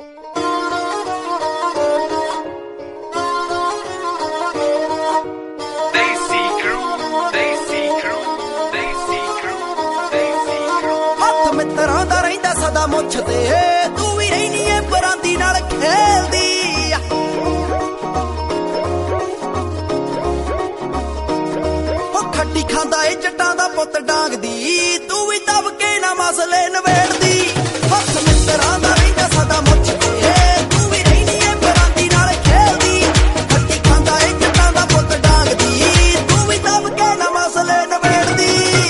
ਮਿੱਤਰਾਂ ਦਾ ਰਹਿੰਦਾ ਸਦਾ ਮੁੱਛ ਤੇ ਤੂੰ ਵੀ ਰਹਿਨੀ ਏ ਬਰਾਂਦੀ ਨਾਲ ਖੇਲਦੀ ਉਹ ਖੱਟੀ ਖਾਂਦਾ ਏ ਜੱਟਾਂ ਦਾ ਪੁੱਤ ਡਾਂਗਦੀ ਤੂੰ ਵੀ ਦਬ ਕੇ ਨਾ ਮਸਲੇ ਨਵੇੜਦੀ ਹੱਥ ਮਿੱਤਰਾਂ ਦਾ ਰਹਿੰਦਾ ਸਦਾ ਮੁੱਛ ਤੇ ਤੂੰ ਵੀ ਰਹਿਨੀ ਏ ਬਰਾਂਦੀ ਨਾਲ ਖੇਲਦੀ ਖੱਟੀ ਖਾਂਦਾ ਏ ਜੱਟਾਂ ਦਾ ਪੁੱਤ ਡਾਂਗਦੀ ਤੂੰ ਵੀ ਦਬ ਕੇ ਨਾ ਮਸਲੇ ਨਵੇੜਦੀ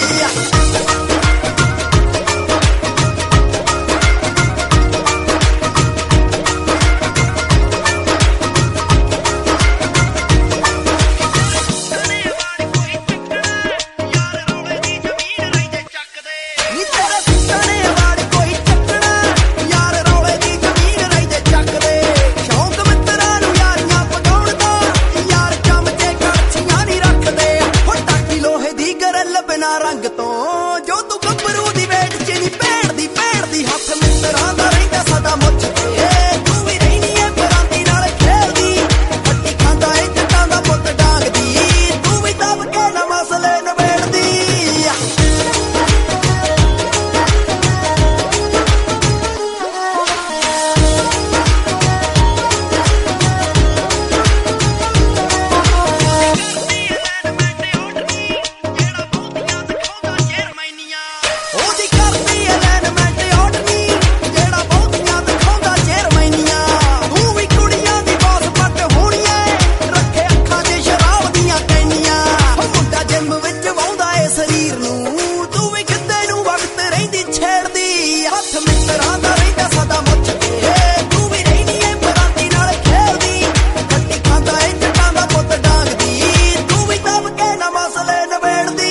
ਰੰਗ ਤੋਂ ਜੋ ਤੂੰ ਗੱਭਰੂ ਦੀ ਵੇਟ ਚ ਨੀ ਭੇੜਦੀ ਹੱਥ ਮਿੱਤਰਾਂ ਦਾ ਰਹਿੰਦਾ ਸਦਾ ਮੁੱਛ ਤੇ ਤੂੰ ਵੀ ਰਹਿਨੀ ਏ ਬਰਾਂਦੀ ਨਾਲ ਖੇਲਦੀ ਖੱਟੀ ਖਾਂਦਾ ਏ ਜੱਟਾਂ ਦਾ ਪੁੱਤ ਡਾਂਗਦੀ ਤੂੰ ਵੀ ਦਬ ਕੇ ਨਾ ਮਸਲੇ ਨਵੇੜਦੀ ਮਿੱਤਰਾਂ ਦਾ ਰਹਿੰਦਾ ਸਦਾ ਮੁੱਛ ਤੇ ਤੂੰ ਵੀ ਰਹਿਨੀ ਏ ਬਰਾਂਦੀ ਨਾਲ ਖੇਲਦੀ ਖੱਟੀ ਖਾਂਦਾ ਏ ਜੱਟਾਂ ਦਾ ਪੁੱਤ ਡਾਂਗਦੀ ਤੂੰ ਵੀ ਦਬ ਕੇ ਨਾ ਮਸਲੇ ਨਵੇੜਦੀ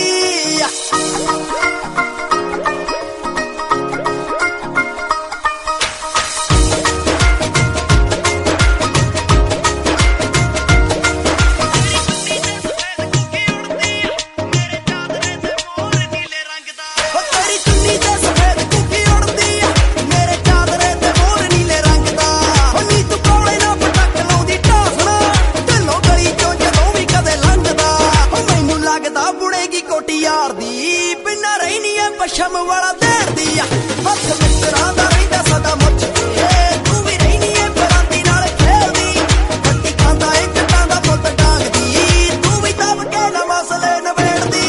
ਯਾਰ ਦੀ ਬਿਨਾਂ ਰਹਿਨੀ ਏ ਪਸ਼ਮ ਵਾਲਾ ਦੇੜਦੀ ਹੱਥ ਮਿੱਤਰਾਂ ਦਾ ਰਹਿੰਦਾ ਸਦਾ ਮੁੱਛ ਤੇ ਤੂੰ ਵੀ ਰਹਿਨੀ ਏ ਬਰਾਂਦੀ ਨਾਲ ਖੇਲਦੀ ਖੱਟੀ ਖਾਂਦਾ ਏ ਜੱਟਾਂ ਦਾ ਪੁੱਤ ਡਾਂਗਦੀ ਤੂੰ ਵੀ ਦਬ ਕੇ ਨਾ ਮਸਲੇ ਨਵੇੜਦੀ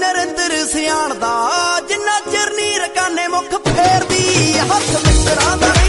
ਜਿੰਨਾ ਚਿਰ ਨੀ ਰਕਾਨੇ ਮੁੱਖ ਫੇਰਦੀ ਹੱਥ ਮਿੱਤਰਾਂ ਦਾ